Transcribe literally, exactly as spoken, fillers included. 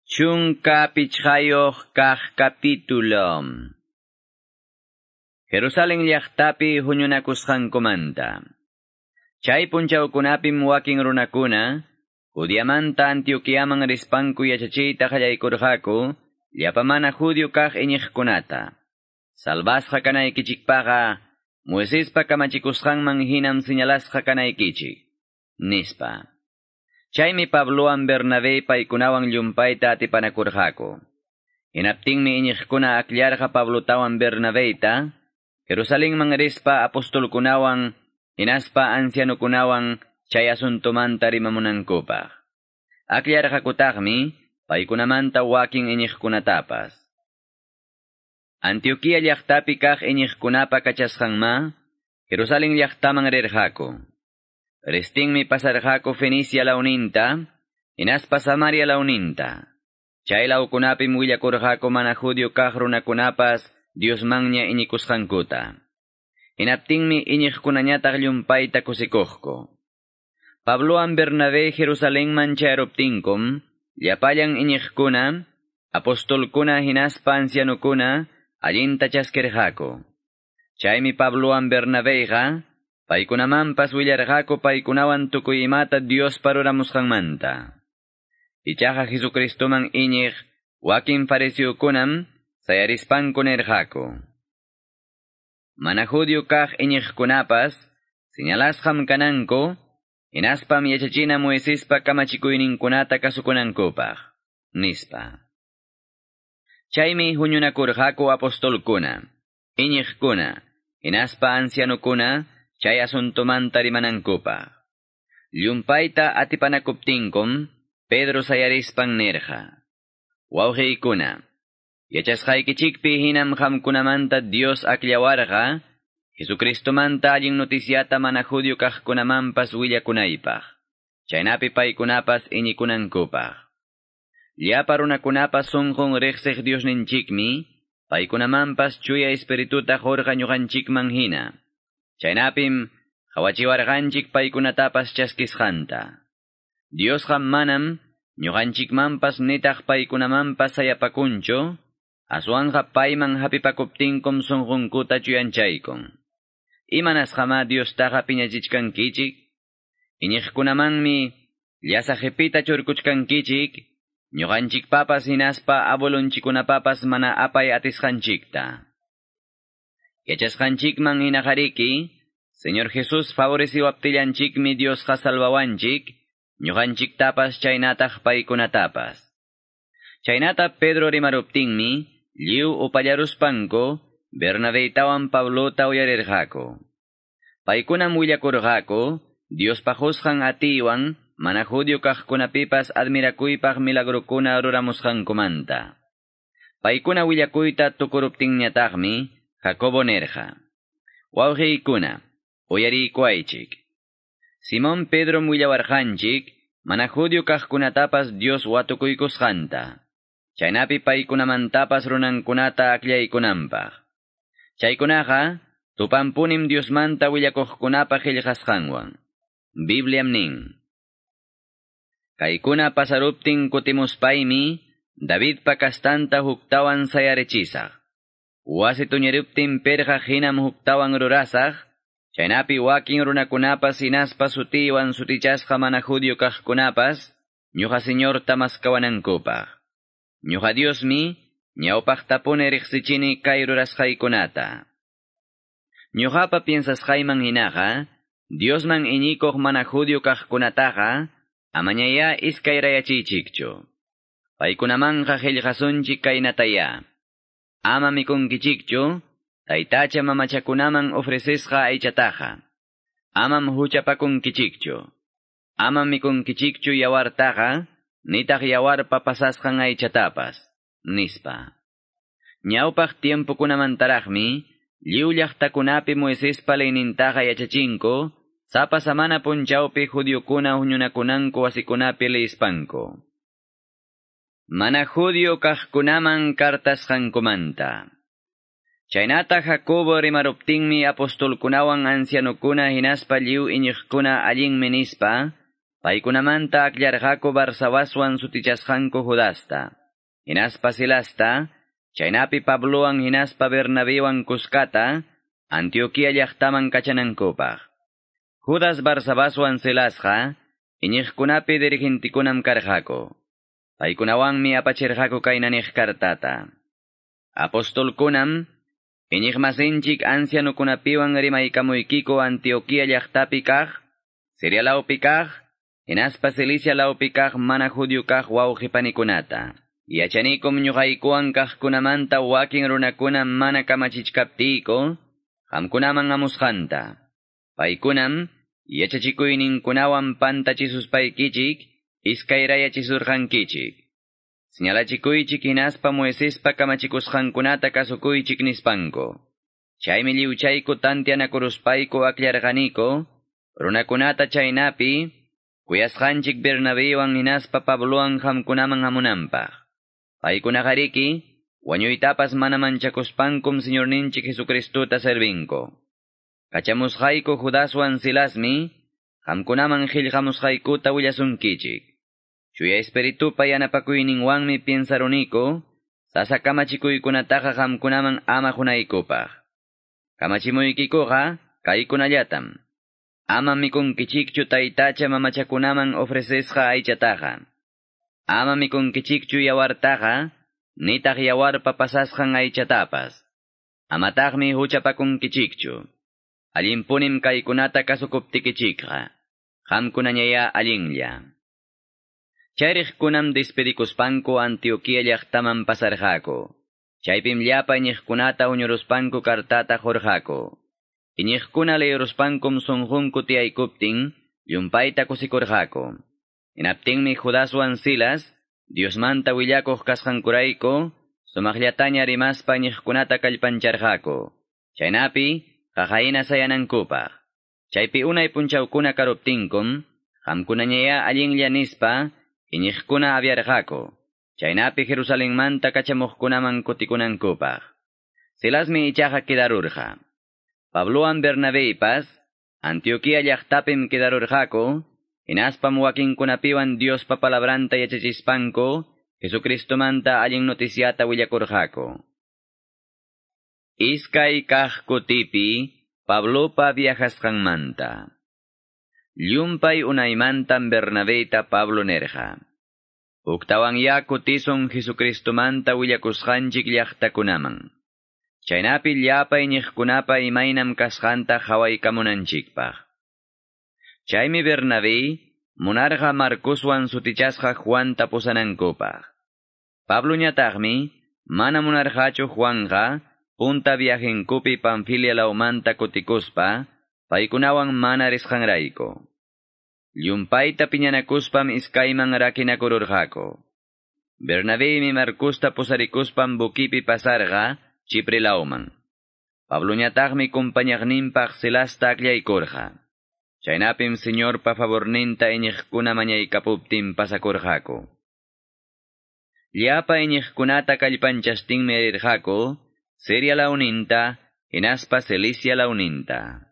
Chunka pichhayoq kaq capítulo. Jerusalén llaqtapi huñunakusqankumanta. Chay punchawkunapim wakin runakuna, Judiamanta Antioquiaman rispanku yachachiyta qallaykurqaku, llapa mana judio kaq iñiqkunata. Salvasqa kanaykichikpaqa, Moisespa kamachikusqanman hinam señalasqa kanaykichik, nispa. Chaymi Pablowan Bernabé paykunawan llumpayta atipanakurqaku. Hinaptinmi iñiqkuna akllarqa Pablotawan Bernabéta, Jerusalénman rispa apostolkunawan, hinaspa ancianukunawan chay asuntumanta rimamunankupaq. Akllarqakutaqmi, paykunamanta wakin iñiqkunatapas. Antioquia llaqtapi kaq iñiqkunapa kachasqanma, Jerusalén llaqtaman rirqaku. Restinmi pasarqaku Fenicia launinta, hinaspa Samaria launinta. Chay laukunapim willakurqaku mana judio kaq runakunapas Diosmanña iñikusqankuta. Hinaptinmi iñiqkunañataq llumpayta kusikuqku. Pablowan Bernabé Jerusalénman chayruptinkum, llapallan iñiqkuna, apostolkuna hinaspa ancianukuna, allinta chaskirqaku. Chaymi Pablowan Bernabéqa, paykunamanpas willarqaku paykunawan tukuy imata Dios paruramusqanmanta. Ichaqa Jesucristoman iñiq, wakin farisiukunam, sayarispanku nirqaku. Mana judio kaq iñiqkunapas, señalasqam kananku, hinaspam yachachina Moisespa kamachikuyninkunata kasukunankupaq, nispa. Chaymi huñunakurqaku apostolkuna, iñiqkuna, hinaspa ancianukuna, chay asuntumanta rimanankupaq. Llumpayta atipanakuptinkum, Pedro sayarispan nirqa. Wawqiykuna, yachasqaykichikpi hinam qamkunamanta Dios aklawarqa, Jesucristomanta allin noticiata mana judio kaqkunamanpas willakunaypaq. Chaynapi paykunapas iñikunankupaq. Llapa runakunapas sunqun riqsiq Diosninchikmi, paykunamanpas chuya espirituta jorqa ñuqanchikman hina. Chaynapim, qawachiwarqanchik paykunatapas chaskisqanta. Diosqa manam, ñuqanchikmanpas nitaq paykunamanpas sayapakunchu, aswanqa payman hapipakuptinkum sunqunkuta chuyanchaykun. Imanasqama Diostaqa piñachichkankichik, iñiqkunamanmi, llasaqipita churkuchkankichik, ñuqanchikpapas hinaspa abuelunchikunapapas mana apay atisqanchikta. Yachasqanchikman hinaqariki, Señor Jesús favoreciwaptillanchikmi Diosqa salvawanchik, ñuqanchiktapas chaynataq paykunatapas. Chaynata Pedro rimaruptinmi, lliw upallaruspanku, Bernabétawan Pablota uyarirqaku. Paykunam willakurqaku, Diospa husqan atiwan, mana judio kaqkunapipas admirakuypaq milagrukuna ruramusqankumanta. Paykuna willakuyta tukuruptinñataqmi, Jacobo nirqa. Wawqiykuna, uyariykuaychik. Simón Pedro willawarqanchik, mana judio kaqkunatapas Dios watukuykusqanta. Chaynapi paykunamantapas runankunata aklaykunanpaq. Chaykunaqa, tupampunim Diosmanta willakuqkunapa qillqasqanwan. Bibliam nin. Kaykuna pasaruptin kutimuspaymi, Davidpa kastanta huktawan sayarichisaq. Wasi tuñiruptin perqa hinam huktawan rurasaq, chaynapi wakin runakunapas hinaspa sutiwan sutichasqa mana judio kaqkunapas, ñuqa Señor tamaskawanankupaq. Ñuqa Diosmi, ñawpaqtapuni riqsichini kay rurasqaykunata. Ñuqapa piensasqayman hinaqa, Diosman iñikuq mana judio kaqkunataqa, amañaya iskay rayachichikchu. Paykunamanqa qillqasunchik kaynataya. Ama mikunkichikchu, taytacha mamachakunaman ofrecisqa aychataqa. Amam huchapakunkichikchu. Amam mikunkichikchu yawartaqa, nitaq yawarpa pasasqan aychatapas, nispa. Ñawpaq tiempukunamantaraqmi, lliw llaqtakunapi Moisespa leynintaqa yachachinku, sapa samana punchawpi judiokuna huñunakunanku wasikunapi leispanku. Mana judio kaqkunaman kartasqankumanta. Chaynata Jacobo rimaruptinmi apostolkunawan ancianukuna hinaspa lliw iñiqkuna allinmi nispa, Paykunamanta aklarqaku Barsabaswan sutichasqanku Judasta. Hinaspa Silasta, chaynapi Pablowan hinaspa Bernabewan kuskata, Antioquia llaqtaman kachanankupaq. Judas Barsabaswan Silasqa, iñiqkunapi dirigentikunam karqaku. Paykunawanmi apachirqaku kaynaniq kartata. Apostolkunam, iñiqmasinchik ancianukunapiwan rimaykamuykiku Antioquia llaqtapi kaq, Siria lawpi kaq, hinaspa Cilicia lawpi kaq mana judío kaq wawqipanikunata. Yachanikum ñuqaykuwan kaqkunamanta wakin runakuna mana kamachichkaptiyku, qamkunaman amusqanta. Paykunam, yachachikuyninkunawan pantachisuspaykichik, iskayrayachishurqankichik. Señalachikuychik hinaspa Moisespa kamachikusqankunata kasukuychik nispanku. Chaymi liwchayku tantianakuruspayku aklarqaniku, runakunata chaynapi, kuyasqanchik Bernabewan hinaspa Pablowan qamkunaman hamunanpaq. Paykunaqariki, wañuytapas mana manchakuspankum Señorninchik Jesucristuta servinko. Kachamusqayku Judaswan Silasmi, qamkunaman qillqamusqaykuta willasunkichik. Chuya Espiritupa yanapakuyninwanmi piensaruniku, sasa kamachikuykunataqa qamkunaman ama hunaykupaq. Kamachimuykikuqa, kaykunallatam. Ama mikunkichikchu taytacha mamachakunaman ofrecesqa aychataqa. Ama mikunkichikchu yawartaqa, nitaq yawarpa pasasqan aychatapas. Amataqmi huchapakunkichikchu. Allinpunim kaykunata kasukuptikichikqa. Qamkunañaya allinlla. Chayriqkunam despedikuspanku Antioquia llaqtaman pasarqaku. Chaypim llapa iñiqkunata uñuruspanku kartata jorqaku. Iñiqkuna leeruspankum sunqunku tiyaykuptin, llumpayta kusikurqaku. Hinaptinmi Judaswan Silas, Diosmanta willakuq kasqankurayku, sumaqllataña rimaspa iñiqkunata kallpancharqaku. Chaynapi, qaqayna sayanankupaq. Chaypi unay punchawkuna karuptinkum, qamkunañaya allinlla nispa, iñiqkuna abyarqaku. Chaynapi Jerusalenmanta kachamuqkunaman kutikunankupaq. Silasmi ichaqa kidarurqa. Pablowan Bernabépas, Antioquia llaqtapim kidarurqaku, hinaspam wakinkunapiwan Diospa palabranta yachachispanku, Jesucristomanta allin noticiata willakurqaku. Iskay kaq kutipi, Pablopa viajasqanmanta. Llumpay unaymantam Bernabéta Pablo nerqa. Uktawan ya kutison Jesucristomanta willakusqanchik llaqtakunaman. Chaynapi llapa iñiqkunapa imaynam kasqanta hawaykamunanchikpaq. Chaymi Bernabé, munarqa Marcoswan sutichasqa Juanta pusanankupaq. Pablo ñataqmi, mana munarqachu Juanqa, punta viajenkupi Panfilia laumanta kutikuspa, paykunawan mana risqanrayku. Llumpayta piñanakuspam iskayman rakinakururqaku. Bernabémi Marcosta pusarikuspam bukipi pasarqa, Chipre lauman. Pablo ñataqmi kumpañaqninpaq Silasta aklaykurqa. Chaynapim Señor pa favorninta iñiqkuna mañaykapuptin pasakurqaku. Llapa iñiqkunata kallpanchastinmi rirqaku, Siria launinta, hinaspa Cilicia launinta.